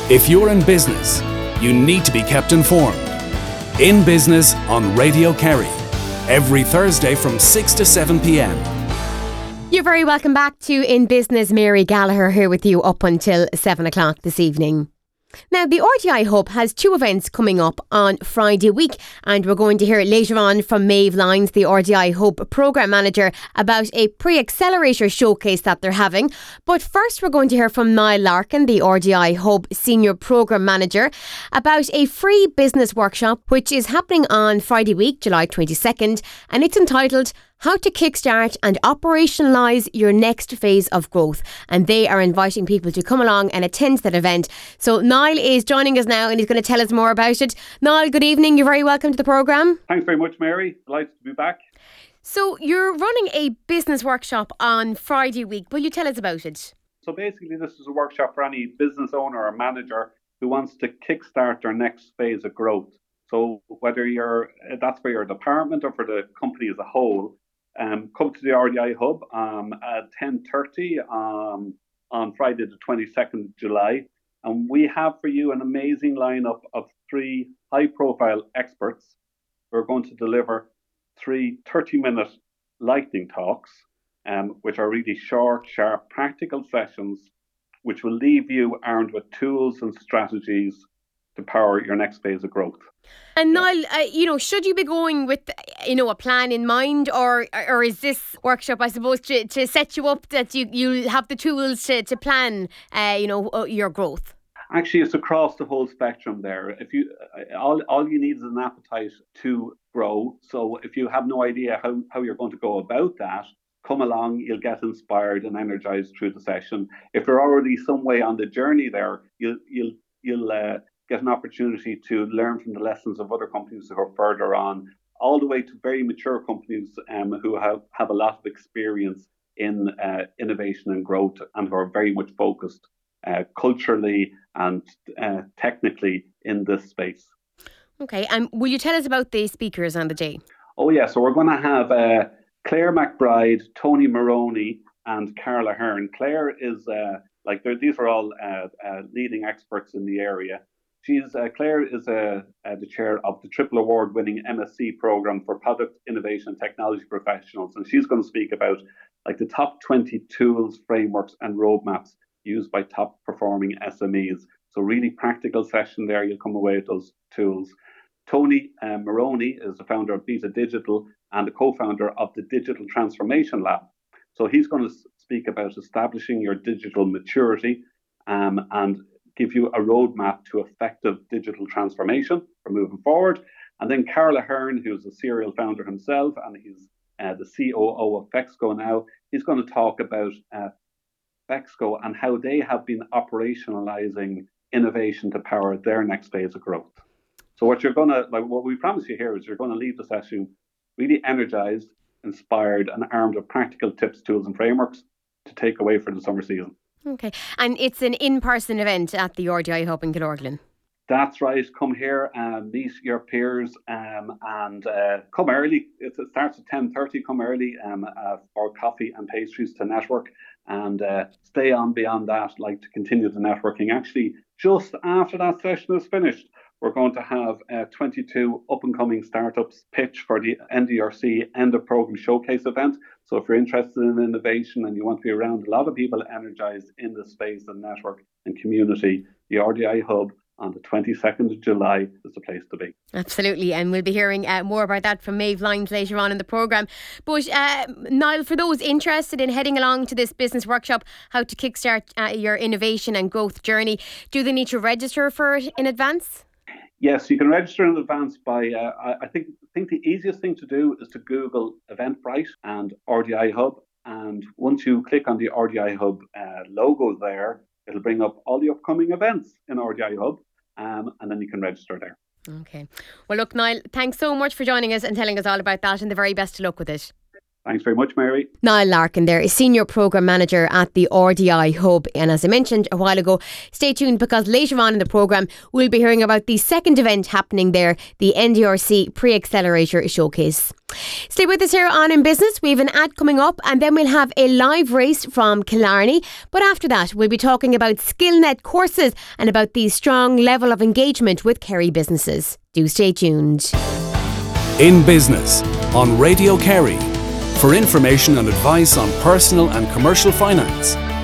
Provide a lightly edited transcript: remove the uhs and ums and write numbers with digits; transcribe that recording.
If you're in business, you need to be kept informed. In Business on Radio Kerry, every Thursday from 6 to 7 p.m. You're very welcome back to In Business. Mary Gallagher here with you up until 7 o'clock this evening. Now, the RDI Hub has two events coming up on Friday week, and we're going to hear later on from Maeve Lyons, the RDI Hub Programme Manager, about a pre-accelerator showcase that they're having. But first, we're going to hear from Niall Larkin, the RDI Hub Senior Programme Manager, about a free business workshop which is happening on Friday week, July 22nd, and it's entitled How to Kickstart and Operationalise Your Next Phase of Growth. And they are inviting people to come along and attend that event. So Niall is joining us now and he's going to tell us more about it. Niall, good evening. You're very welcome to the programme. Thanks very much, Mary. Delighted to be back. So you're running a business workshop on Friday week. Will you tell us about it? So basically, this is a workshop for any business owner or manager who wants to kickstart their next phase of growth. So whether that's for your department or for the company as a whole, come to the RDI Hub at 10:30 on Friday the 22nd of July. And we have for you an amazing lineup of three high-profile experts who are going to deliver three 30-minute lightning talks, which are really short, sharp, practical sessions, which will leave you armed with tools and strategies to power your next phase of growth. And Niall, should you be going with, a plan in mind, or is this workshop, I suppose, to set you up that you'll have the tools to plan, your growth? Actually, it's across the whole spectrum there. If you, all you need is an appetite to grow. So if you have no idea how you're going to go about that, come along, you'll get inspired and energized through the session. If you're already some way on the journey there, you'll get an opportunity to learn from the lessons of other companies who are further on, all the way to very mature companies who have a lot of experience in innovation and growth and who are very much focused culturally and technically in this space. Okay, and will you tell us about the speakers on the day? Oh yeah, so we're going to have Claire McBride, Tony Maroney and Carla Hearn. Claire is, these are all leading experts in the area. Claire is the chair of the triple award-winning MSc program for product innovation and technology professionals, and she's going to speak about the top 20 tools, frameworks, and roadmaps used by top-performing SMEs. So really practical session there. You'll come away with those tools. Tony Maroney is the founder of Beta Digital and the co-founder of the Digital Transformation Lab. So he's going to speak about establishing your digital maturity and give you a roadmap to effective digital transformation for moving forward. And then Carla Hearn, who's a serial founder himself, and he's the COO of Fexco now, he's going to talk about Fexco and how they have been operationalizing innovation to power their next phase of growth. So what we promise you here is you're going to leave the session really energized, inspired, and armed with practical tips, tools, and frameworks to take away for the summer season. Okay, and it's an in-person event at the RDI Hub in Killorglin. That's right. Come here and meet your peers and come early. It starts at 10:30. Come early for coffee and pastries to network, and stay on beyond that, to continue the networking. Actually, just after that session is finished, we're going to have 22 up-and-coming startups pitch for the NDRC End of Programme Showcase event. So if you're interested in innovation and you want to be around a lot of people energized in the space and network and community, the RDI Hub on the 22nd of July is the place to be. Absolutely, and we'll be hearing more about that from Maeve Lyons later on in the programme. But Niall, for those interested in heading along to this business workshop, how to kickstart your innovation and growth journey, do they need to register for it in advance? Yes, you can register in advance by, I think the easiest thing to do is to Google Eventbrite and RDI Hub. And once you click on the RDI Hub logo there, it'll bring up all the upcoming events in RDI Hub, and then you can register there. Okay. Well, look, Niall, thanks so much for joining us and telling us all about that, and the very best of luck with it. Thanks very much, Mary. Niall Larkin there is Senior Programme Manager at the RDI Hub. And as I mentioned a while ago, stay tuned because later on in the programme we'll be hearing about the second event happening there, the NDRC Pre-Accelerator Showcase. Stay with us here on In Business. We have an ad coming up and then we'll have a live race from Killarney. But after that, we'll be talking about SkillNet courses and about the strong level of engagement with Kerry businesses. Do stay tuned. In Business on Radio Kerry. For information and advice on personal and commercial finance,